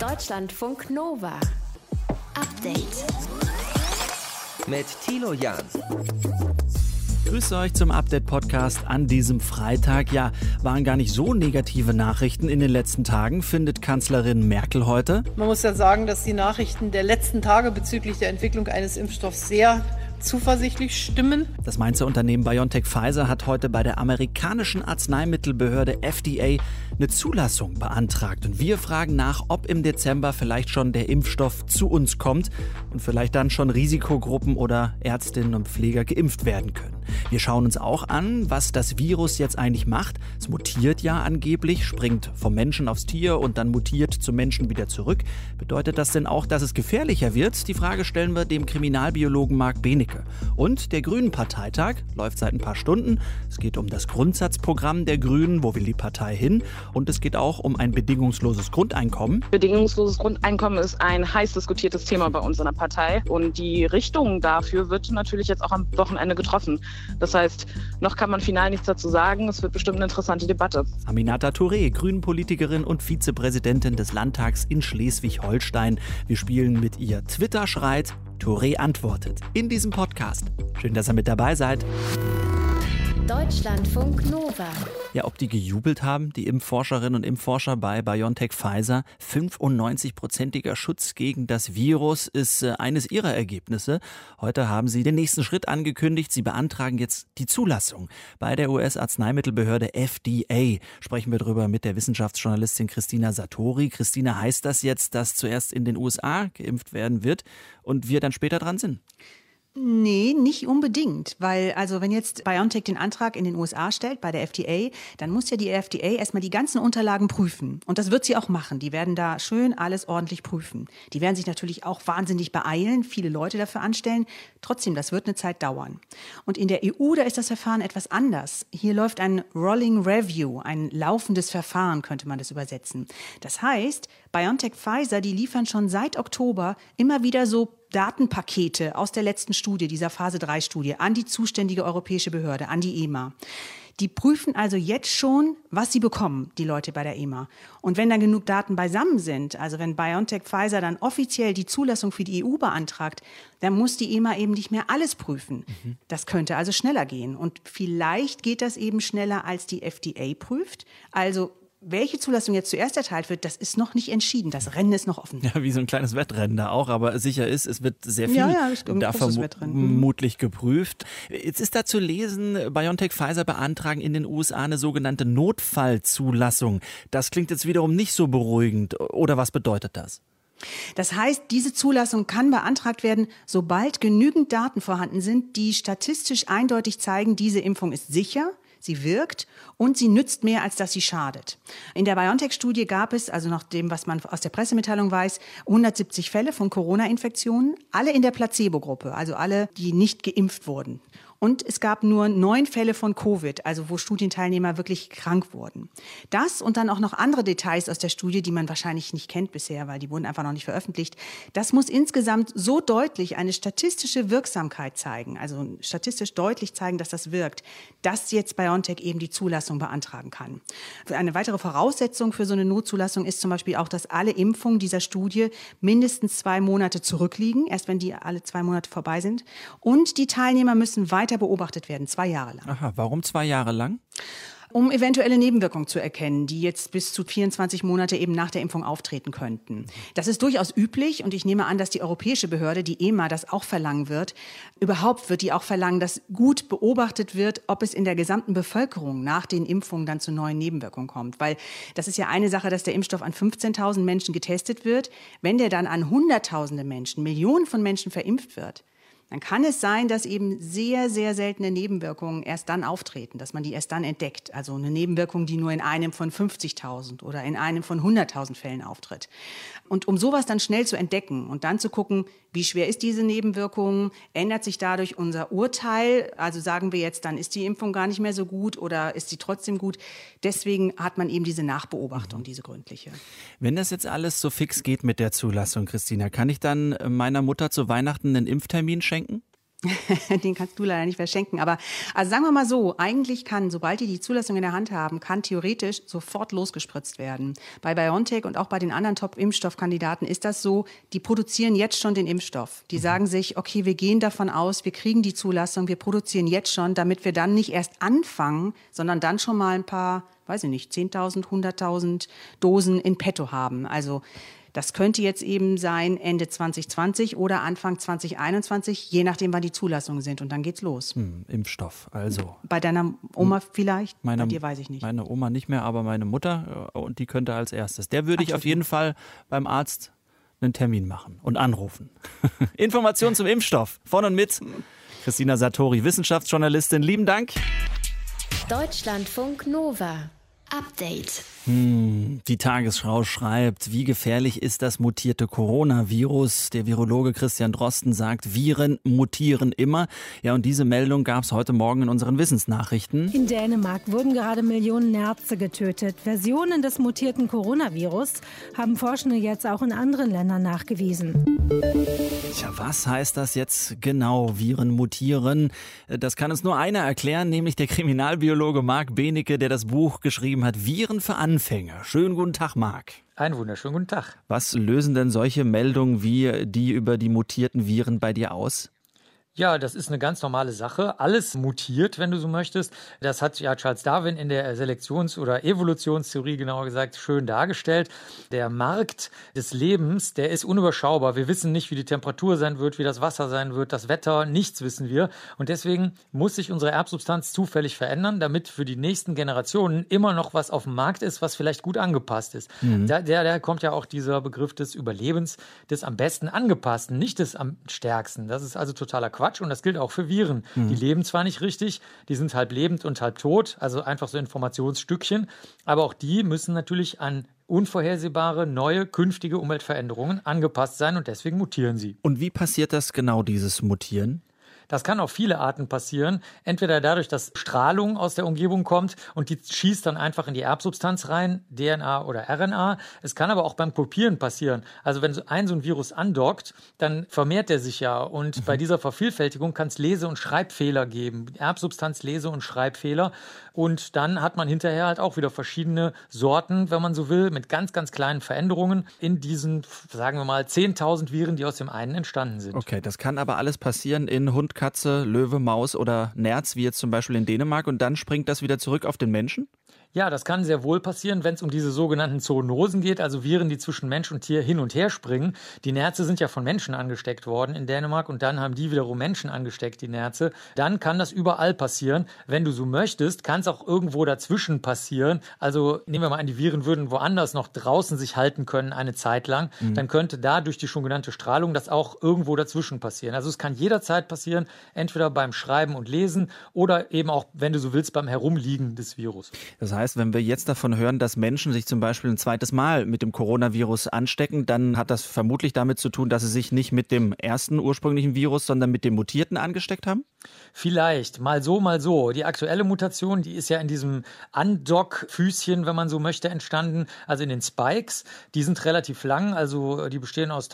Deutschlandfunk Nova. Update. Mit Thilo Jahn. Grüße euch zum Update-Podcast an diesem Freitag. Ja, waren gar nicht so negative Nachrichten in den letzten Tagen, findet Kanzlerin Merkel heute. Man muss ja sagen, dass die Nachrichten der letzten Tage bezüglich der Entwicklung eines Impfstoffs sehr zuversichtlich stimmen. Das Mainzer Unternehmen BioNTech Pfizer hat heute bei der amerikanischen Arzneimittelbehörde FDA eine Zulassung beantragt. Und wir fragen nach, ob im Dezember vielleicht schon der Impfstoff zu uns kommt und vielleicht dann schon Risikogruppen oder Ärztinnen und Pfleger geimpft werden können. Wir schauen uns auch an, was das Virus jetzt eigentlich macht. Es mutiert ja angeblich, springt vom Menschen aufs Tier und dann mutiert zum Menschen wieder zurück. Bedeutet das denn auch, dass es gefährlicher wird? Die Frage stellen wir dem Kriminalbiologen Marc Benecke. Und der Grünen-Parteitag läuft seit ein paar Stunden. Es geht um das Grundsatzprogramm der Grünen, wo will die Partei hin? Und es geht auch um ein bedingungsloses Grundeinkommen. Bedingungsloses Grundeinkommen ist ein heiß diskutiertes Thema bei uns in der Partei. Und die Richtung dafür wird natürlich jetzt auch am Wochenende getroffen. Das heißt, noch kann man final nichts dazu sagen. Es wird bestimmt eine interessante Debatte. Aminata Touré, Grünen-Politikerin und Vizepräsidentin des Landtags in Schleswig-Holstein. Wir spielen mit ihr Twitter schreit, Touré antwortet. In diesem Podcast. Schön, dass ihr mit dabei seid. Deutschlandfunk Nova. Ja, ob die gejubelt haben, die Impfforscherinnen und Impfforscher bei BioNTech Pfizer. 95%iger Schutz gegen das Virus ist eines ihrer Ergebnisse. Heute haben sie den nächsten Schritt angekündigt. Sie beantragen jetzt die Zulassung bei der US-Arzneimittelbehörde FDA. Sprechen wir darüber mit der Wissenschaftsjournalistin Christina Satori. Christina, heißt das jetzt, dass zuerst in den USA geimpft werden wird und wir dann später dran sind? Nee, nicht unbedingt, weil wenn jetzt BioNTech den Antrag in den USA stellt bei der FDA, dann muss ja die FDA erstmal die ganzen Unterlagen prüfen und das wird sie auch machen. Die werden da schön alles ordentlich prüfen. Die werden sich natürlich auch wahnsinnig beeilen, viele Leute dafür anstellen. Trotzdem, das wird eine Zeit dauern. Und in der EU, da ist das Verfahren etwas anders. Hier läuft ein Rolling Review, ein laufendes Verfahren, könnte man das übersetzen. Das heißt, BioNTech Pfizer, die liefern schon seit Oktober immer wieder so Datenpakete aus der letzten Studie, dieser Phase-3-Studie, an die zuständige europäische Behörde, an die EMA. Die prüfen also jetzt schon, was sie bekommen, die Leute bei der EMA. Und wenn dann genug Daten beisammen sind, also wenn BioNTech Pfizer dann offiziell die Zulassung für die EU beantragt, dann muss die EMA eben nicht mehr alles prüfen. Das könnte also schneller gehen. Und vielleicht geht das eben schneller, als die FDA prüft. Also welche Zulassung jetzt zuerst erteilt wird, das ist noch nicht entschieden. Das Rennen ist noch offen. Ja, wie so ein kleines Wettrennen da auch, aber sicher ist, es wird sehr viel da vermutlich geprüft. Jetzt ist da zu lesen, BioNTech Pfizer beantragen in den USA eine sogenannte Notfallzulassung. Das klingt jetzt wiederum nicht so beruhigend. Oder was bedeutet das? Das heißt, diese Zulassung kann beantragt werden, sobald genügend Daten vorhanden sind, die statistisch eindeutig zeigen, diese Impfung ist sicher, sie wirkt und sie nützt mehr, als dass sie schadet. In der BioNTech-Studie gab es, also nach dem, was man aus der Pressemitteilung weiß, 170 Fälle von Corona-Infektionen, alle in der Placebo-Gruppe, also alle, die nicht geimpft wurden. Und es gab nur 9 Fälle von Covid, also wo Studienteilnehmer wirklich krank wurden. Das und dann auch noch andere Details aus der Studie, die man wahrscheinlich nicht kennt bisher, weil die wurden einfach noch nicht veröffentlicht. Das muss insgesamt so deutlich eine statistische Wirksamkeit zeigen, also statistisch deutlich zeigen, dass das wirkt, dass jetzt BioNTech eben die Zulassung beantragen kann. Eine weitere Voraussetzung für so eine Notzulassung ist zum Beispiel auch, dass alle Impfungen dieser Studie mindestens 2 Monate zurückliegen, erst wenn die alle 2 Monate vorbei sind. Und die Teilnehmer müssen weiter beobachtet werden, 2 Jahre lang. Aha, warum 2 Jahre lang? Um eventuelle Nebenwirkungen zu erkennen, die jetzt bis zu 24 Monate eben nach der Impfung auftreten könnten. Das ist durchaus üblich und ich nehme an, dass die europäische Behörde, die EMA, das auch verlangen wird. Überhaupt wird die auch verlangen, dass gut beobachtet wird, ob es in der gesamten Bevölkerung nach den Impfungen dann zu neuen Nebenwirkungen kommt. Weil das ist ja eine Sache, dass der Impfstoff an 15.000 Menschen getestet wird. Wenn der dann an Hunderttausende Menschen, Millionen von Menschen verimpft wird, dann kann es sein, dass eben sehr, sehr seltene Nebenwirkungen erst dann auftreten, dass man die erst dann entdeckt. Also eine Nebenwirkung, die nur in einem von 50.000 oder in einem von 100.000 Fällen auftritt. Und um sowas dann schnell zu entdecken und dann zu gucken, wie schwer ist diese Nebenwirkung, ändert sich dadurch unser Urteil, also sagen wir jetzt, dann ist die Impfung gar nicht mehr so gut oder ist sie trotzdem gut. Deswegen hat man eben diese Nachbeobachtung, diese gründliche. Wenn das jetzt alles so fix geht mit der Zulassung, Christina, kann ich dann meiner Mutter zu Weihnachten einen Impftermin schenken? Den kannst du leider nicht verschenken. Aber also sagen wir mal so, eigentlich kann, sobald die Zulassung in der Hand haben, kann theoretisch sofort losgespritzt werden. Bei BioNTech und auch bei den anderen Top-Impfstoffkandidaten ist das so, die produzieren jetzt schon den Impfstoff. Die sagen sich, okay, wir gehen davon aus, wir kriegen die Zulassung, wir produzieren jetzt schon, damit wir dann nicht erst anfangen, sondern dann schon mal ein paar, weiß ich nicht, 10.000, 100.000 Dosen in petto haben. Also das könnte jetzt eben sein Ende 2020 oder Anfang 2021, je nachdem, wann die Zulassungen sind. Und dann geht's los. Impfstoff, also. Bei deiner Oma vielleicht? Bei Bei dir weiß ich nicht. Meine Oma nicht mehr, aber meine Mutter, und die könnte als erstes. Der würde ich auf jeden Fall beim Arzt einen Termin machen und anrufen. Informationen zum Impfstoff von und mit Christina Sartori, Wissenschaftsjournalistin. Lieben Dank. Deutschlandfunk Nova. Update. Die Tagesschau schreibt, wie gefährlich ist das mutierte Coronavirus? Der Virologe Christian Drosten sagt, Viren mutieren immer. Ja, und diese Meldung gab es heute Morgen in unseren Wissensnachrichten. In Dänemark wurden gerade Millionen Nerze getötet. Versionen des mutierten Coronavirus haben Forschende jetzt auch in anderen Ländern nachgewiesen. Tja, was heißt das jetzt genau, Viren mutieren? Das kann uns nur einer erklären, nämlich der Kriminalbiologe Marc Benecke, der das Buch geschrieben hat, Viren für Anfänger. Schönen guten Tag, Marc. Einen wunderschönen guten Tag. Was lösen denn solche Meldungen wie die über die mutierten Viren bei dir aus? Ja, das ist eine ganz normale Sache. Alles mutiert, wenn du so möchtest. Das hat ja Charles Darwin in der Selektions- oder Evolutionstheorie genauer gesagt schön dargestellt. Der Markt des Lebens, der ist unüberschaubar. Wir wissen nicht, wie die Temperatur sein wird, wie das Wasser sein wird, das Wetter, nichts wissen wir. Und deswegen muss sich unsere Erbsubstanz zufällig verändern, damit für die nächsten Generationen immer noch was auf dem Markt ist, was vielleicht gut angepasst ist. Daher kommt ja auch dieser Begriff des Überlebens, des am besten angepassten, nicht des am stärksten. Das ist also totaler Quatsch und das gilt auch für Viren. Die leben zwar nicht richtig, die sind halb lebend und halb tot, also einfach so Informationsstückchen, aber auch die müssen natürlich an unvorhersehbare, neue, künftige Umweltveränderungen angepasst sein und deswegen mutieren sie. Und wie passiert das genau, dieses Mutieren? Das kann auf viele Arten passieren. Entweder dadurch, dass Strahlung aus der Umgebung kommt und die schießt dann einfach in die Erbsubstanz rein, DNA oder RNA. Es kann aber auch beim Kopieren passieren. Also wenn so ein Virus andockt, dann vermehrt er sich ja. Und bei dieser Vervielfältigung kann es Lese- und Schreibfehler geben. Erbsubstanz, Lese- und Schreibfehler. Und dann hat man hinterher halt auch wieder verschiedene Sorten, wenn man so will, mit ganz, ganz kleinen Veränderungen in diesen, sagen wir mal, 10.000 Viren, die aus dem einen entstanden sind. Okay, das kann aber alles passieren in Hund, Katze, Löwe, Maus oder Nerz, wie jetzt zum Beispiel in Dänemark, und dann springt das wieder zurück auf den Menschen? Ja, das kann sehr wohl passieren, wenn es um diese sogenannten Zoonosen geht, also Viren, die zwischen Mensch und Tier hin und her springen. Die Nerze sind ja von Menschen angesteckt worden in Dänemark und dann haben die wiederum Menschen angesteckt, die Nerze. Dann kann das überall passieren. Wenn du so möchtest, kann es auch irgendwo dazwischen passieren. Also nehmen wir mal an, die Viren würden woanders noch draußen sich halten können eine Zeit lang. Dann könnte da durch die schon genannte Strahlung das auch irgendwo dazwischen passieren. Also es kann jederzeit passieren, entweder beim Schreiben und Lesen oder eben auch, wenn du so willst, beim Herumliegen des Virus. Das heißt, wenn wir jetzt davon hören, dass Menschen sich zum Beispiel ein zweites Mal mit dem Coronavirus anstecken, dann hat das vermutlich damit zu tun, dass sie sich nicht mit dem ersten ursprünglichen Virus, sondern mit dem mutierten angesteckt haben? Vielleicht, mal so, mal so. Die aktuelle Mutation, die ist ja in diesem Undock-Füßchen, wenn man so möchte, entstanden, also in den Spikes. Die sind relativ lang, also die bestehen aus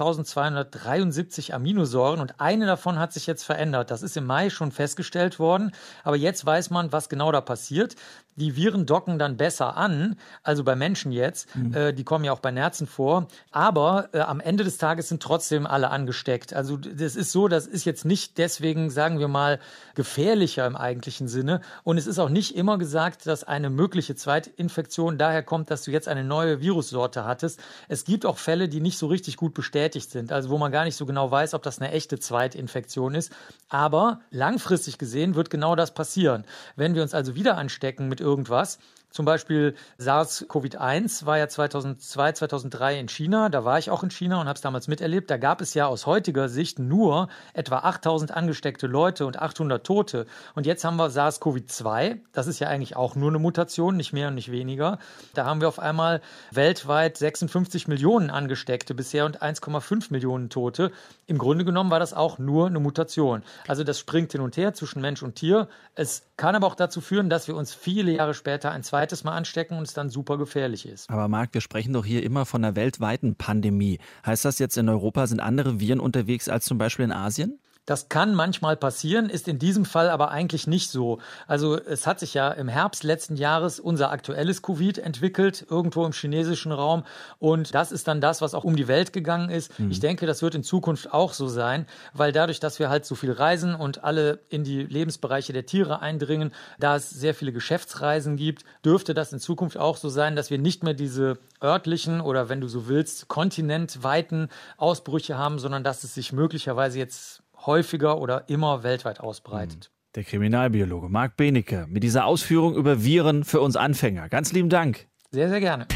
1273 Aminosäuren und eine davon hat sich jetzt verändert. Das ist im Mai schon festgestellt worden, aber jetzt weiß man, was genau da passiert. Die Viren docken dann besser an, also bei Menschen jetzt, die kommen ja auch bei Nerzen vor, aber am Ende des Tages sind trotzdem alle angesteckt. Also das ist so, das ist jetzt nicht deswegen, sagen wir mal, gefährlicher im eigentlichen Sinne und es ist auch nicht immer gesagt, dass eine mögliche Zweitinfektion daher kommt, dass du jetzt eine neue Virussorte hattest. Es gibt auch Fälle, die nicht so richtig gut bestätigt sind, also wo man gar nicht so genau weiß, ob das eine echte Zweitinfektion ist, aber langfristig gesehen wird genau das passieren. Wenn wir uns also wieder anstecken mit irgendwas, zum Beispiel SARS-CoV-1 war ja 2002, 2003 in China. Da war ich auch in China und habe es damals miterlebt. Da gab es ja aus heutiger Sicht nur etwa 8.000 angesteckte Leute und 800 Tote. Und jetzt haben wir SARS-CoV-2. Das ist ja eigentlich auch nur eine Mutation, nicht mehr und nicht weniger. Da haben wir auf einmal weltweit 56 Millionen Angesteckte bisher und 1,5 Millionen Tote. Im Grunde genommen war das auch nur eine Mutation. Also das springt hin und her zwischen Mensch und Tier. Es kann aber auch dazu führen, dass wir uns viele Jahre später ein zweites Mal anstecken und es dann super gefährlich ist. Aber Marc, wir sprechen doch hier immer von einer weltweiten Pandemie. Heißt das jetzt, in Europa sind andere Viren unterwegs als zum Beispiel in Asien? Das kann manchmal passieren, ist in diesem Fall aber eigentlich nicht so. Also es hat sich ja im Herbst letzten Jahres unser aktuelles Covid entwickelt, irgendwo im chinesischen Raum. Und das ist dann das, was auch um die Welt gegangen ist. Ich denke, das wird in Zukunft auch so sein, weil dadurch, dass wir halt so viel reisen und alle in die Lebensbereiche der Tiere eindringen, da es sehr viele Geschäftsreisen gibt, dürfte das in Zukunft auch so sein, dass wir nicht mehr diese örtlichen oder, wenn du so willst, kontinentweiten Ausbrüche haben, sondern dass es sich möglicherweise jetzt häufiger oder immer weltweit ausbreitet. Der Kriminalbiologe Marc Benecke mit dieser Ausführung über Viren für uns Anfänger. Ganz lieben Dank. Sehr, sehr gerne.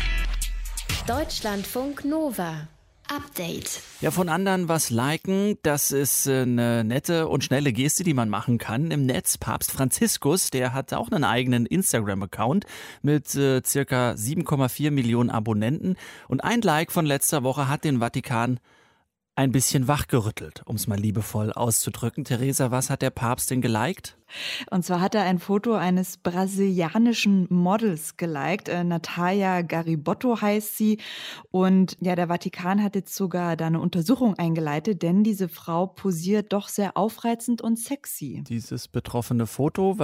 Deutschlandfunk Nova. Update. Ja, von anderen was liken, das ist eine nette und schnelle Geste, die man machen kann im Netz. Papst Franziskus, der hat auch einen eigenen Instagram-Account mit circa 7,4 Millionen Abonnenten. Und ein Like von letzter Woche hat den Vatikan ein bisschen wachgerüttelt, um es mal liebevoll auszudrücken. Theresa, was hat der Papst denn geliked? Und zwar hat er ein Foto eines brasilianischen Models geliked. Natalia Garibotto heißt sie. Und ja, der Vatikan hat jetzt sogar da eine Untersuchung eingeleitet, denn diese Frau posiert doch sehr aufreizend und sexy. Dieses betroffene Foto,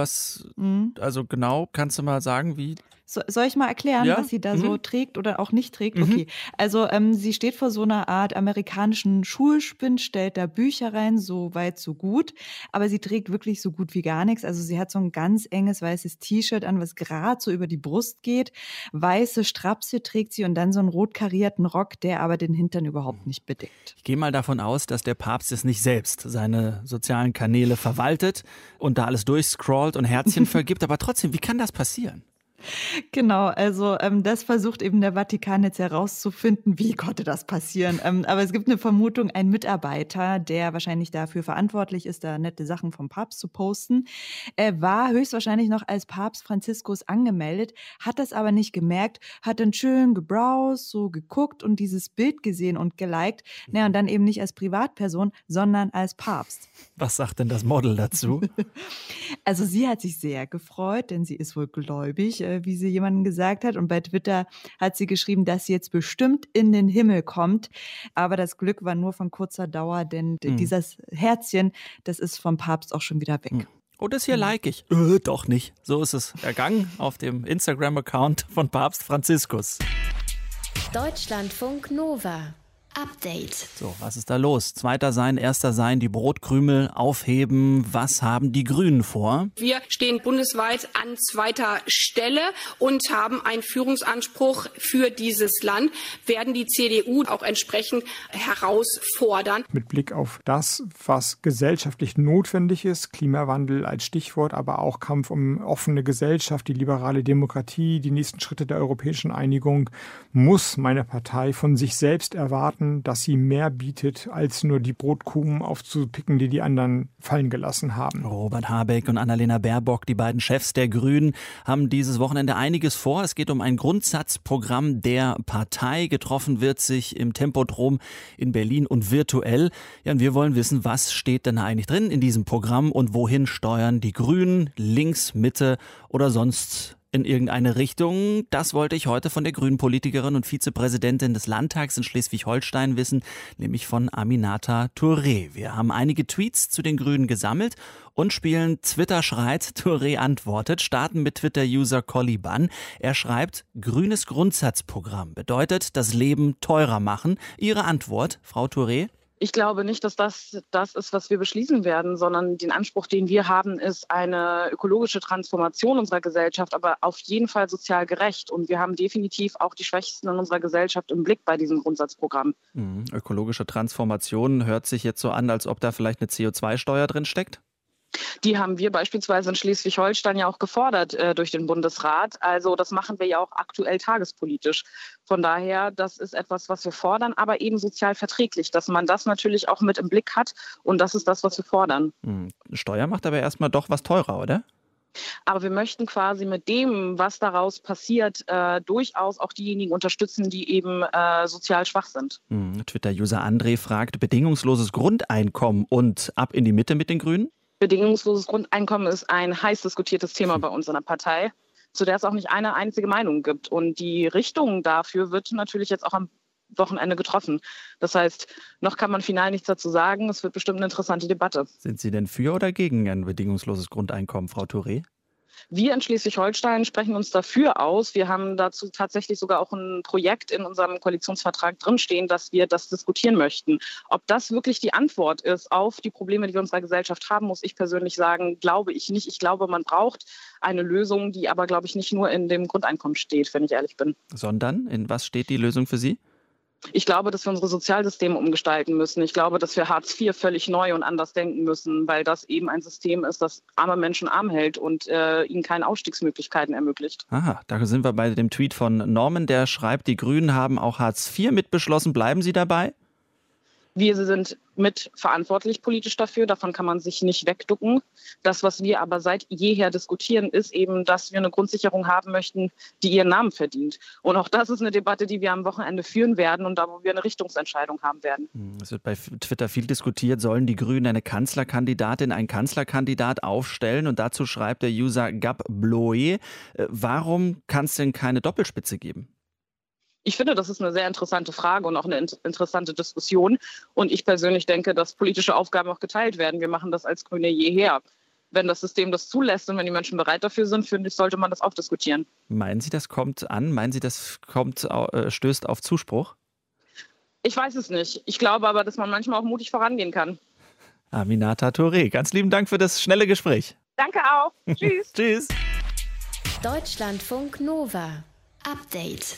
also genau, kannst du mal sagen, wie? Soll ich mal erklären, was sie da so trägt oder auch nicht trägt? Okay, also sie steht vor so einer Art amerikanischen Schulspind, stellt da Bücher rein, so weit, so gut. Aber sie trägt wirklich so gut wie gar nichts. Also sie hat so ein ganz enges weißes T-Shirt an, was gerade so über die Brust geht. Weiße Strapse trägt sie und dann so einen rot karierten Rock, der aber den Hintern überhaupt nicht bedeckt. Ich gehe mal davon aus, dass der Papst es nicht selbst seine sozialen Kanäle verwaltet und da alles durchscrollt und Herzchen vergibt. Aber trotzdem, wie kann das passieren? Genau, also das versucht eben der Vatikan jetzt herauszufinden, wie konnte das passieren. Aber es gibt eine Vermutung, ein Mitarbeiter, der wahrscheinlich dafür verantwortlich ist, da nette Sachen vom Papst zu posten, war höchstwahrscheinlich noch als Papst Franziskus angemeldet, hat das aber nicht gemerkt, hat dann schön gebrowst, so geguckt und dieses Bild gesehen und geliked. Naja, und dann eben nicht als Privatperson, sondern als Papst. Was sagt denn das Model dazu? Also sie hat sich sehr gefreut, denn sie ist wohl gläubig, wie sie jemandem gesagt hat. Und bei Twitter hat sie geschrieben, dass sie jetzt bestimmt in den Himmel kommt. Aber das Glück war nur von kurzer Dauer, denn dieses Herzchen, das ist vom Papst auch schon wieder weg. Oh, das hier like ich. Doch nicht. So ist es ergangen auf dem Instagram-Account von Papst Franziskus. Deutschlandfunk Nova. Update. So, was ist da los? Zweiter sein, erster sein, die Brotkrümel aufheben. Was haben die Grünen vor? Wir stehen bundesweit an zweiter Stelle und haben einen Führungsanspruch für dieses Land, werden die CDU auch entsprechend herausfordern. Mit Blick auf das, was gesellschaftlich notwendig ist, Klimawandel als Stichwort, aber auch Kampf um offene Gesellschaft, die liberale Demokratie, die nächsten Schritte der europäischen Einigung, muss meine Partei von sich selbst erwarten, dass sie mehr bietet, als nur die Brotkrumen aufzupicken, die die anderen fallen gelassen haben. Robert Habeck und Annalena Baerbock, die beiden Chefs der Grünen, haben dieses Wochenende einiges vor. Es geht um ein Grundsatzprogramm der Partei. Getroffen wird sich im Tempodrom in Berlin und virtuell. Ja, und wir wollen wissen, was steht denn eigentlich drin in diesem Programm und wohin steuern die Grünen, links, Mitte oder sonst in irgendeine Richtung? Das wollte ich heute von der Grünen-Politikerin und Vizepräsidentin des Landtags in Schleswig-Holstein wissen, nämlich von Aminata Touré. Wir haben einige Tweets zu den Grünen gesammelt und spielen Twitter schreit, Touré antwortet, starten mit Twitter-User Coliban. Er schreibt, grünes Grundsatzprogramm bedeutet das Leben teurer machen. Ihre Antwort, Frau Touré? Ich glaube nicht, dass das ist, was wir beschließen werden, sondern den Anspruch, den wir haben, ist eine ökologische Transformation unserer Gesellschaft, aber auf jeden Fall sozial gerecht. Und wir haben definitiv auch die Schwächsten in unserer Gesellschaft im Blick bei diesem Grundsatzprogramm. Ökologische Transformation hört sich jetzt so an, als ob da vielleicht eine CO2-Steuer drin steckt? Die haben wir beispielsweise in Schleswig-Holstein ja auch gefordert durch den Bundesrat. Also das machen wir ja auch aktuell tagespolitisch. Von daher, das ist etwas, was wir fordern, aber eben sozial verträglich, dass man das natürlich auch mit im Blick hat. Und das ist das, was wir fordern. Steuer macht aber erstmal doch was teurer, oder? Aber wir möchten quasi mit dem, was daraus passiert, durchaus auch diejenigen unterstützen, die eben sozial schwach sind. Twitter-User André fragt, bedingungsloses Grundeinkommen und ab in die Mitte mit den Grünen? Bedingungsloses Grundeinkommen ist ein heiß diskutiertes Thema bei uns in der Partei, zu der es auch nicht eine einzige Meinung gibt. Und die Richtung dafür wird natürlich jetzt auch am Wochenende getroffen. Das heißt, noch kann man final nichts dazu sagen. Es wird bestimmt eine interessante Debatte. Sind Sie denn für oder gegen ein bedingungsloses Grundeinkommen, Frau Touré? Wir in Schleswig-Holstein sprechen uns dafür aus. Wir haben dazu tatsächlich sogar auch ein Projekt in unserem Koalitionsvertrag drinstehen, dass wir das diskutieren möchten. Ob das wirklich die Antwort ist auf die Probleme, die wir in unserer Gesellschaft haben, muss ich persönlich sagen, glaube ich nicht. Ich glaube, man braucht eine Lösung, die aber, glaube ich, nicht nur in dem Grundeinkommen steht, wenn ich ehrlich bin. Sondern in was steht die Lösung für Sie? Ich glaube, dass wir unsere Sozialsysteme umgestalten müssen. Ich glaube, dass wir Hartz IV völlig neu und anders denken müssen, weil das eben ein System ist, das arme Menschen arm hält und ihnen keine Ausstiegsmöglichkeiten ermöglicht. Aha, da sind wir bei dem Tweet von Norman, der schreibt, die Grünen haben auch Hartz IV mitbeschlossen. Bleiben Sie dabei? Wir sind mitverantwortlich politisch dafür, davon kann man sich nicht wegducken. Das, was wir aber seit jeher diskutieren, ist eben, dass wir eine Grundsicherung haben möchten, die ihren Namen verdient. Und auch das ist eine Debatte, die wir am Wochenende führen werden und da, wo wir eine Richtungsentscheidung haben werden. Es wird bei Twitter viel diskutiert, sollen die Grünen eine Kanzlerkandidatin, einen Kanzlerkandidat aufstellen? Und dazu schreibt der User Gab Bloe, warum kann es denn keine Doppelspitze geben? Ich finde, das ist eine sehr interessante Frage und auch eine interessante Diskussion. Und ich persönlich denke, dass politische Aufgaben auch geteilt werden. Wir machen das als Grüne jeher. Wenn das System das zulässt und wenn die Menschen bereit dafür sind, finde ich, sollte man das auch diskutieren. Meinen Sie, das kommt an? Meinen Sie, das stößt auf Zuspruch? Ich weiß es nicht. Ich glaube aber, dass man manchmal auch mutig vorangehen kann. Aminata Touré, ganz lieben Dank für das schnelle Gespräch. Danke auch. Tschüss. Tschüss. Deutschlandfunk Nova. Update.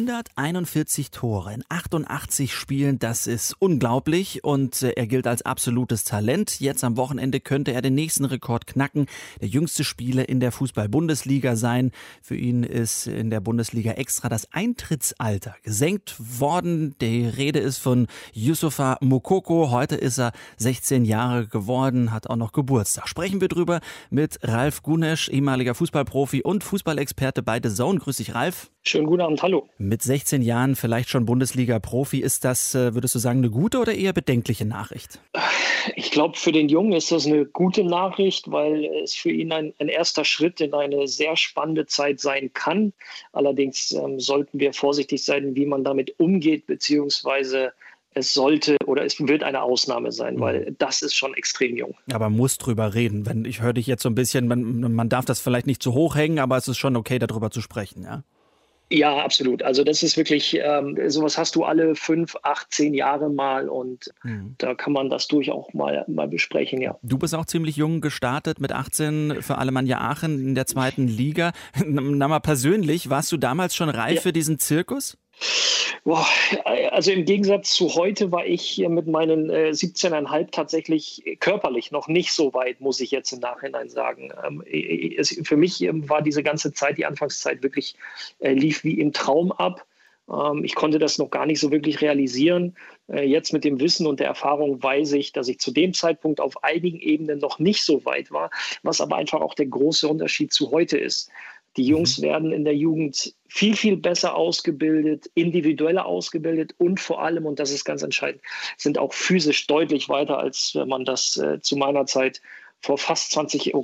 141 Tore in 88 Spielen, das ist unglaublich und er gilt als absolutes Talent. Jetzt am Wochenende könnte er den nächsten Rekord knacken, der jüngste Spieler in der Fußball-Bundesliga sein. Für ihn ist in der Bundesliga extra das Eintrittsalter gesenkt worden. Die Rede ist von Youssoufa Moukoko. Heute ist er 16 Jahre geworden, hat auch noch Geburtstag. Sprechen wir drüber mit Ralf Gunesch, ehemaliger Fußballprofi und Fußballexperte bei The Zone. Grüß dich, Ralf. Schönen guten Abend, hallo. Mit 16 Jahren vielleicht schon Bundesliga-Profi. Ist das, würdest du sagen, eine gute oder eher bedenkliche Nachricht? Ich glaube, für den Jungen ist das eine gute Nachricht, weil es für ihn ein erster Schritt in eine sehr spannende Zeit sein kann. Allerdings sollten wir vorsichtig sein, wie man damit umgeht, beziehungsweise es sollte oder es wird eine Ausnahme sein, weil das ist schon extrem jung. Aber man muss drüber reden. Ich höre dich jetzt so ein bisschen, man darf das vielleicht nicht zu hoch hängen, aber es ist schon okay, darüber zu sprechen, ja? Ja, absolut. Also das ist wirklich, sowas hast du alle 5, 8, 10 Jahre mal und da kann man das durchaus mal besprechen, ja. Du bist auch ziemlich jung gestartet mit 18 für Alemannia Aachen in der 2. Liga. Na mal persönlich, warst du damals schon reif für diesen Zirkus? Boah, also im Gegensatz zu heute war ich mit meinen 17,5 tatsächlich körperlich noch nicht so weit, muss ich jetzt im Nachhinein sagen. Für mich war diese ganze Zeit, die Anfangszeit wirklich lief wie im Traum ab. Ich konnte das noch gar nicht so wirklich realisieren. Jetzt mit dem Wissen und der Erfahrung weiß ich, dass ich zu dem Zeitpunkt auf einigen Ebenen noch nicht so weit war, was aber einfach auch der große Unterschied zu heute ist. Die Jungs werden in der Jugend viel, viel besser ausgebildet, individueller ausgebildet und vor allem, und das ist ganz entscheidend, sind auch physisch deutlich weiter, als wenn man das zu meiner Zeit vor fast 20 Jahren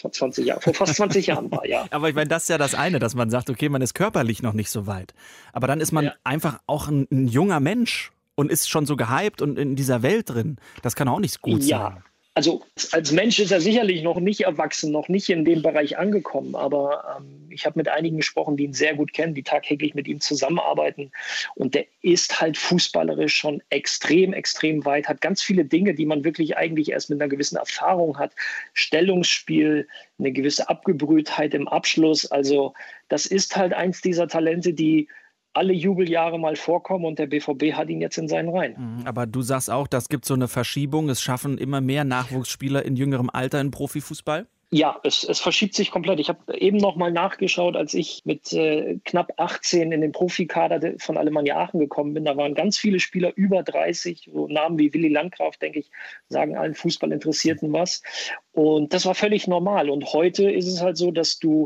war, ja. Aber ich meine, das ist ja das eine, dass man sagt, okay, man ist körperlich noch nicht so weit. Aber dann ist man einfach auch ein junger Mensch und ist schon so gehypt und in dieser Welt drin. Das kann auch nicht gut sein. Also als Mensch ist er sicherlich noch nicht erwachsen, noch nicht in dem Bereich angekommen. Aber ich habe mit einigen gesprochen, die ihn sehr gut kennen, die tagtäglich mit ihm zusammenarbeiten. Und der ist halt fußballerisch schon extrem, extrem weit, hat ganz viele Dinge, die man wirklich eigentlich erst mit einer gewissen Erfahrung hat. Stellungsspiel, eine gewisse Abgebrühtheit im Abschluss. Also das ist halt eins dieser Talente, die alle Jubeljahre mal vorkommen und der BVB hat ihn jetzt in seinen Reihen. Aber du sagst auch, das gibt so eine Verschiebung. Es schaffen immer mehr Nachwuchsspieler in jüngerem Alter in Profifußball? Ja, es verschiebt sich komplett. Ich habe eben noch mal nachgeschaut, als ich mit knapp 18 in den Profikader von Alemannia Aachen gekommen bin. Da waren ganz viele Spieler über 30, so Namen wie Willi Landgraf, denke ich, sagen allen Fußballinteressierten was. Und das war völlig normal. Und heute ist es halt so, dass du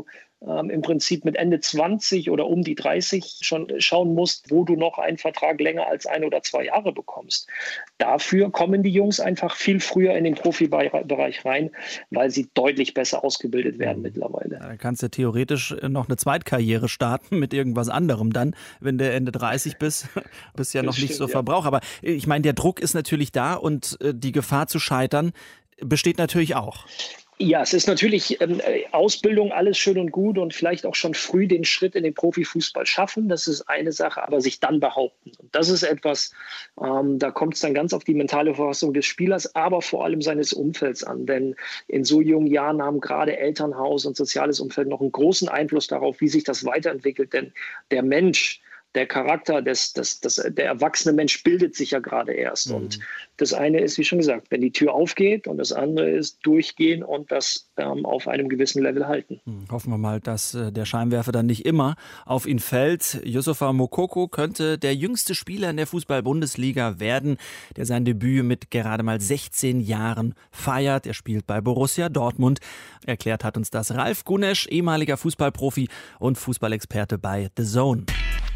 im Prinzip mit Ende 20 oder um die 30 schon schauen musst, wo du noch einen Vertrag länger als 1 oder 2 Jahre bekommst. Dafür kommen die Jungs einfach viel früher in den Profibereich rein, weil sie deutlich besser ausgebildet werden mittlerweile. Da kannst du theoretisch noch eine Zweitkarriere starten mit irgendwas anderem dann, wenn du Ende 30 bist ja noch nicht so Verbrauch. Aber ich meine, der Druck ist natürlich da und die Gefahr zu scheitern besteht natürlich auch. Ja, es ist natürlich Ausbildung, alles schön und gut und vielleicht auch schon früh den Schritt in den Profifußball schaffen. Das ist eine Sache, aber sich dann behaupten. Und das ist etwas, da kommt es dann ganz auf die mentale Verfassung des Spielers, aber vor allem seines Umfelds an. Denn in so jungen Jahren haben gerade Elternhaus und soziales Umfeld noch einen großen Einfluss darauf, wie sich das weiterentwickelt. Denn der Mensch, der Charakter, der erwachsene Mensch bildet sich ja gerade erst. Und das eine ist, wie schon gesagt, wenn die Tür aufgeht und das andere ist durchgehen und das auf einem gewissen Level halten. Hoffen wir mal, dass der Scheinwerfer dann nicht immer auf ihn fällt. Youssoufa Moukoko könnte der jüngste Spieler in der Fußball-Bundesliga werden, der sein Debüt mit gerade mal 16 Jahren feiert. Er spielt bei Borussia Dortmund. Erklärt hat uns das Ralf Gunesch, ehemaliger Fußballprofi und Fußballexperte bei The Zone.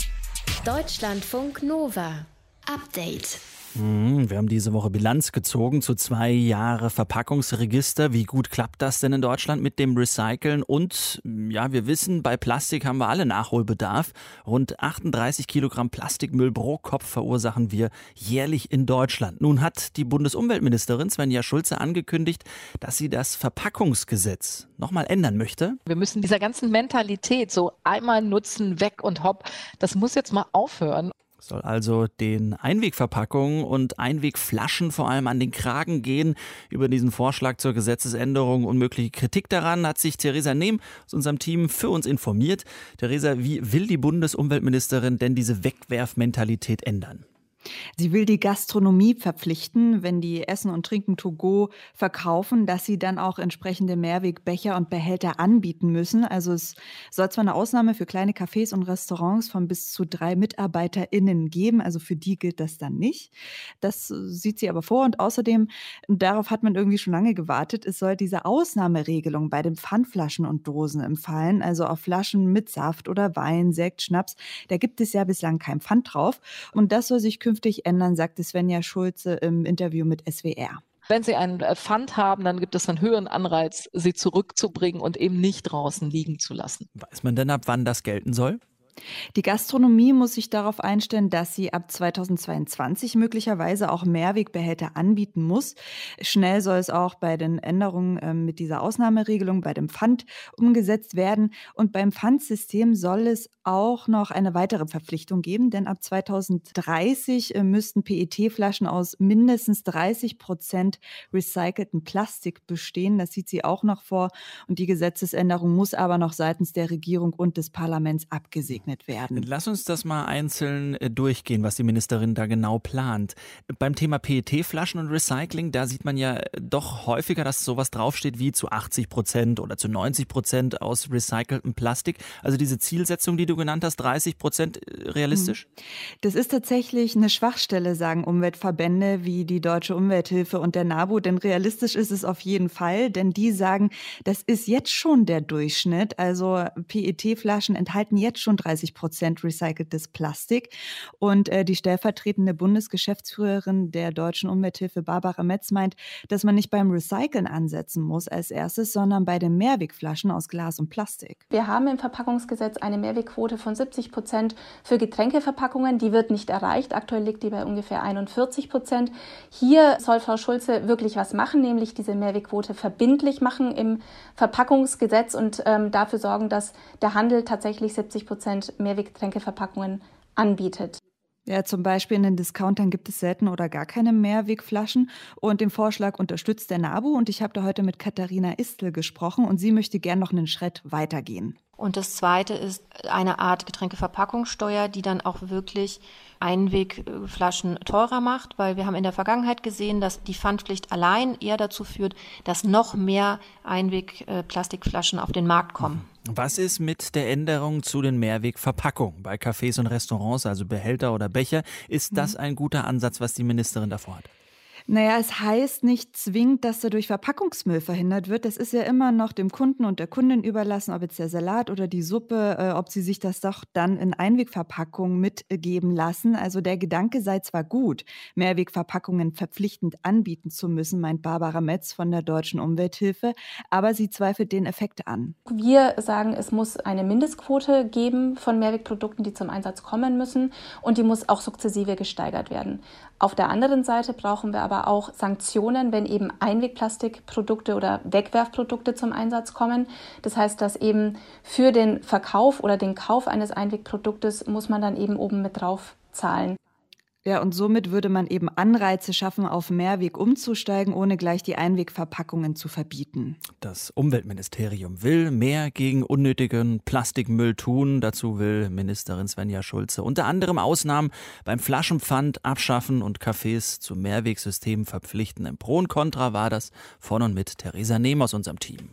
Deutschlandfunk Nova. Update. Wir haben diese Woche Bilanz gezogen zu 2 Jahre Verpackungsregister. Wie gut klappt das denn in Deutschland mit dem Recyceln? Und ja, wir wissen, bei Plastik haben wir alle Nachholbedarf. Rund 38 Kilogramm Plastikmüll pro Kopf verursachen wir jährlich in Deutschland. Nun hat die Bundesumweltministerin Svenja Schulze angekündigt, dass sie das Verpackungsgesetz nochmal ändern möchte. Wir müssen dieser ganzen Mentalität so einmal nutzen, weg und hopp, das muss jetzt mal aufhören. Soll also den Einwegverpackungen und Einwegflaschen vor allem an den Kragen gehen. Über diesen Vorschlag zur Gesetzesänderung und mögliche Kritik daran hat sich Theresa Nehm aus unserem Team für uns informiert. Theresa, wie will die Bundesumweltministerin denn diese Wegwerfmentalität ändern? Sie will die Gastronomie verpflichten, wenn die Essen und Trinken to go verkaufen, dass sie dann auch entsprechende Mehrwegbecher und Behälter anbieten müssen. Also es soll zwar eine Ausnahme für kleine Cafés und Restaurants von bis zu 3 MitarbeiterInnen geben, also für die gilt das dann nicht. Das sieht sie aber vor und außerdem, darauf hat man irgendwie schon lange gewartet, es soll diese Ausnahmeregelung bei den Pfandflaschen und Dosen empfallen, also auf Flaschen mit Saft oder Wein, Sekt, Schnaps, da gibt es ja bislang kein Pfand drauf und das soll sich künftig ändern, sagte Svenja Schulze im Interview mit SWR. Wenn Sie einen Pfand haben, dann gibt es einen höheren Anreiz, sie zurückzubringen und eben nicht draußen liegen zu lassen. Weiß man denn, ab wann das gelten soll? Die Gastronomie muss sich darauf einstellen, dass sie ab 2022 möglicherweise auch Mehrwegbehälter anbieten muss. Schnell soll es auch bei den Änderungen mit dieser Ausnahmeregelung bei dem Pfand umgesetzt werden. Und beim Pfandsystem soll es auch noch eine weitere Verpflichtung geben, denn ab 2030 müssten PET-Flaschen aus mindestens 30% recycelten Plastik bestehen. Das sieht sie auch noch vor. Und die Gesetzesänderung muss aber noch seitens der Regierung und des Parlaments abgesegnet werden. Lass uns das mal einzeln durchgehen, was die Ministerin da genau plant. Beim Thema PET-Flaschen und Recycling, da sieht man ja doch häufiger, dass sowas draufsteht wie zu 80% oder zu 90% aus recyceltem Plastik. Also diese Zielsetzung, die du genannt hast, 30% realistisch? Das ist tatsächlich eine Schwachstelle, sagen Umweltverbände wie die Deutsche Umwelthilfe und der NABU, denn realistisch ist es auf jeden Fall, denn die sagen, das ist jetzt schon der Durchschnitt. Also PET-Flaschen enthalten jetzt schon 30% recyceltes Plastik. Und die stellvertretende Bundesgeschäftsführerin der Deutschen Umwelthilfe, Barbara Metz, meint, dass man nicht beim Recyceln ansetzen muss als erstes, sondern bei den Mehrwegflaschen aus Glas und Plastik. Wir haben im Verpackungsgesetz eine Mehrwegquote von 70% für Getränkeverpackungen. Die wird nicht erreicht. Aktuell liegt die bei ungefähr 41%. Hier soll Frau Schulze wirklich was machen, nämlich diese Mehrwegquote verbindlich machen im Verpackungsgesetz und dafür sorgen, dass der Handel tatsächlich 70% Mehrweggetränkeverpackungen anbietet. Ja, zum Beispiel in den Discountern gibt es selten oder gar keine Mehrwegflaschen und den Vorschlag unterstützt der NABU und ich habe da heute mit Katharina Istel gesprochen und sie möchte gern noch einen Schritt weitergehen. Und das Zweite ist eine Art Getränkeverpackungssteuer, die dann auch wirklich Einwegflaschen teurer macht, weil wir haben in der Vergangenheit gesehen, dass die Pfandpflicht allein eher dazu führt, dass noch mehr Einwegplastikflaschen auf den Markt kommen. Was ist mit der Änderung zu den Mehrwegverpackungen bei Cafés und Restaurants, also Behälter oder Becher? Ist das ein guter Ansatz, was die Ministerin davor hat? Naja, es heißt nicht zwingend, dass dadurch Verpackungsmüll verhindert wird. Das ist ja immer noch dem Kunden und der Kundin überlassen, ob jetzt der Salat oder die Suppe, ob sie sich das doch dann in Einwegverpackungen mitgeben lassen. Also der Gedanke sei zwar gut, Mehrwegverpackungen verpflichtend anbieten zu müssen, meint Barbara Metz von der Deutschen Umwelthilfe, aber sie zweifelt den Effekt an. Wir sagen, es muss eine Mindestquote geben von Mehrwegprodukten, die zum Einsatz kommen müssen, und die muss auch sukzessive gesteigert werden. Auf der anderen Seite brauchen wir aber auch Sanktionen, wenn eben Einwegplastikprodukte oder Wegwerfprodukte zum Einsatz kommen. Das heißt, dass eben für den Verkauf oder den Kauf eines Einwegproduktes muss man dann eben oben mit drauf zahlen. Ja, und somit würde man eben Anreize schaffen, auf Mehrweg umzusteigen, ohne gleich die Einwegverpackungen zu verbieten. Das Umweltministerium will mehr gegen unnötigen Plastikmüll tun. Dazu will Ministerin Svenja Schulze unter anderem Ausnahmen beim Flaschenpfand abschaffen und Cafés zu Mehrwegsystemen verpflichten. Im Pro und Contra war das von und mit Theresa Nehm aus unserem Team.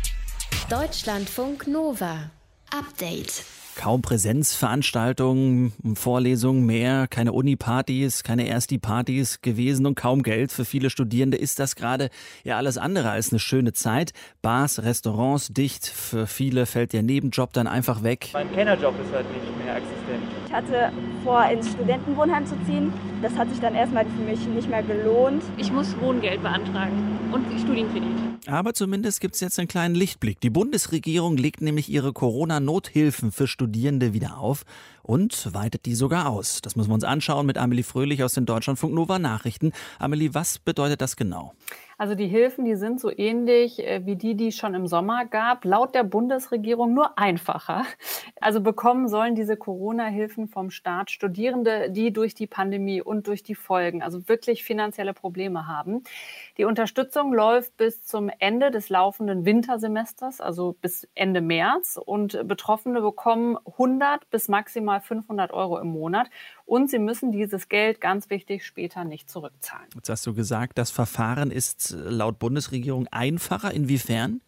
Deutschlandfunk Nova. Update. Kaum Präsenzveranstaltungen, Vorlesungen mehr, keine Uni-Partys, keine Ersti-Partys gewesen und kaum Geld. Für viele Studierende ist das gerade ja alles andere als eine schöne Zeit. Bars, Restaurants dicht, für viele fällt der Nebenjob dann einfach weg. Mein Kennerjob ist halt nicht mehr existent. Ich hatte vor, ins Studentenwohnheim zu ziehen. Das hat sich dann erstmal für mich nicht mehr gelohnt. Ich muss Wohngeld beantragen und Studienkredit. Aber zumindest gibt es jetzt einen kleinen Lichtblick. Die Bundesregierung legt nämlich ihre Corona-Nothilfen für Studierende wieder auf und weitet die sogar aus. Das müssen wir uns anschauen mit Amelie Fröhlich aus den Deutschlandfunk Nova Nachrichten. Amelie, was bedeutet das genau? Also die Hilfen, die sind so ähnlich wie die es schon im Sommer gab, laut der Bundesregierung nur einfacher. Also bekommen sollen diese Corona-Hilfen vom Staat Studierende, die durch die Pandemie und durch die Folgen, also wirklich finanzielle Probleme haben. Die Unterstützung läuft bis zum Ende des laufenden Wintersemesters, also bis Ende März. Und Betroffene bekommen 100 bis maximal 500 € im Monat. Und sie müssen dieses Geld, ganz wichtig, später nicht zurückzahlen. Jetzt hast du gesagt, das Verfahren ist laut Bundesregierung einfacher. Inwiefern?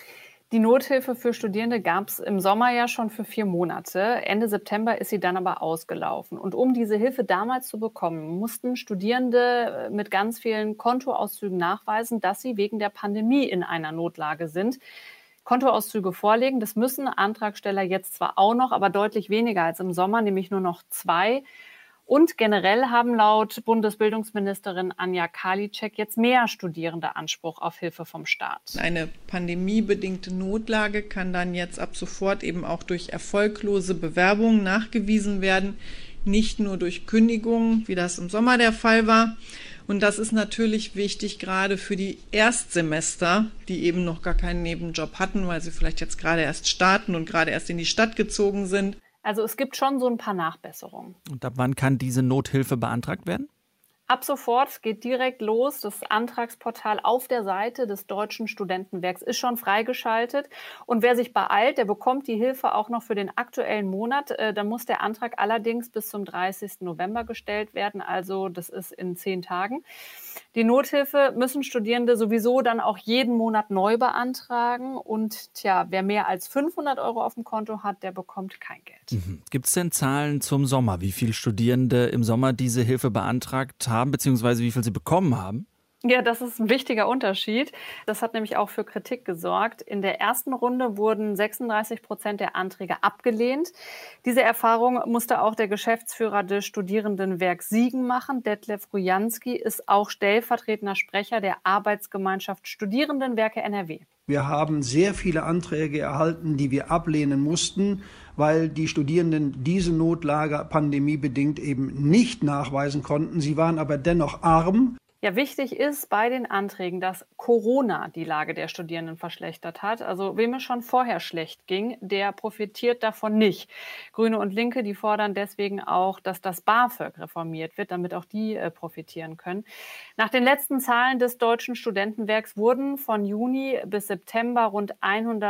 Die Nothilfe für Studierende gab es im Sommer ja schon für 4 Monate. Ende September ist sie dann aber ausgelaufen. Und um diese Hilfe damals zu bekommen, mussten Studierende mit ganz vielen Kontoauszügen nachweisen, dass sie wegen der Pandemie in einer Notlage sind. Kontoauszüge vorlegen, das müssen Antragsteller jetzt zwar auch noch, aber deutlich weniger als im Sommer, nämlich nur noch 2. Und generell haben laut Bundesbildungsministerin Anja Karliczek jetzt mehr Studierende Anspruch auf Hilfe vom Staat. Eine pandemiebedingte Notlage kann dann jetzt ab sofort eben auch durch erfolglose Bewerbungen nachgewiesen werden, nicht nur durch Kündigungen, wie das im Sommer der Fall war. Und das ist natürlich wichtig, gerade für die Erstsemester, die eben noch gar keinen Nebenjob hatten, weil sie vielleicht jetzt gerade erst starten und gerade erst in die Stadt gezogen sind. Also es gibt schon so ein paar Nachbesserungen. Und ab wann kann diese Nothilfe beantragt werden? Ab sofort geht direkt los. Das Antragsportal auf der Seite des Deutschen Studentenwerks ist schon freigeschaltet. Und wer sich beeilt, der bekommt die Hilfe auch noch für den aktuellen Monat. Da muss der Antrag allerdings bis zum 30. November gestellt werden. Also das ist in 10 Tagen. Die Nothilfe müssen Studierende sowieso dann auch jeden Monat neu beantragen. Und wer mehr als 500 € auf dem Konto hat, der bekommt kein Geld. Gibt es denn Zahlen zum Sommer, wie viele Studierende im Sommer diese Hilfe beantragt haben, beziehungsweise wie viel sie bekommen haben? Ja, das ist ein wichtiger Unterschied. Das hat nämlich auch für Kritik gesorgt. In der ersten Runde wurden 36% der Anträge abgelehnt. Diese Erfahrung musste auch der Geschäftsführer des Studierendenwerks Siegen machen. Detlef Rujanski ist auch stellvertretender Sprecher der Arbeitsgemeinschaft Studierendenwerke NRW. Wir haben sehr viele Anträge erhalten, die wir ablehnen mussten, weil die Studierenden diese Notlage pandemiebedingt eben nicht nachweisen konnten. Sie waren aber dennoch arm. Ja, wichtig ist bei den Anträgen, dass Corona die Lage der Studierenden verschlechtert hat. Also wem es schon vorher schlecht ging, der profitiert davon nicht. Grüne und Linke, die fordern deswegen auch, dass das BAföG reformiert wird, damit auch die profitieren können. Nach den letzten Zahlen des Deutschen Studentenwerks wurden von Juni bis September rund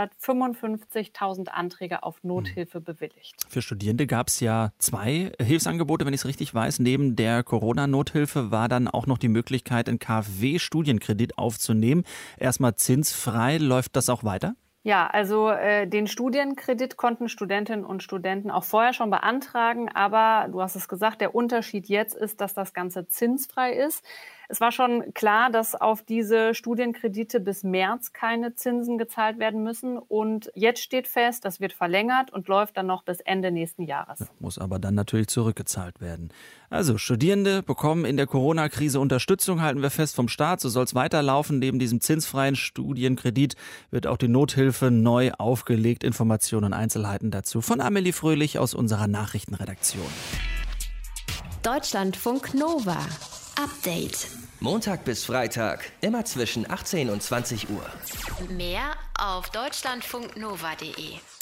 155.000 Anträge auf Nothilfe bewilligt. Für Studierende gab es ja 2 Hilfsangebote, wenn ich es richtig weiß. Neben der Corona-Nothilfe war dann auch noch die Möglichkeit, einen KfW-Studienkredit aufzunehmen. Erstmal zinsfrei. Läuft das auch weiter? Ja, also den Studienkredit konnten Studentinnen und Studenten auch vorher schon beantragen. Aber du hast es gesagt, der Unterschied jetzt ist, dass das Ganze zinsfrei ist. Es war schon klar, dass auf diese Studienkredite bis März keine Zinsen gezahlt werden müssen. Und jetzt steht fest, das wird verlängert und läuft dann noch bis Ende nächsten Jahres. Muss aber dann natürlich zurückgezahlt werden. Also Studierende bekommen in der Corona-Krise Unterstützung, halten wir fest, vom Staat. So soll es weiterlaufen. Neben diesem zinsfreien Studienkredit wird auch die Nothilfe neu aufgelegt. Informationen und Einzelheiten dazu von Amelie Fröhlich aus unserer Nachrichtenredaktion. Deutschlandfunk Nova. Update. Montag bis Freitag, immer zwischen 18 und 20 Uhr. Mehr auf deutschlandfunknova.de.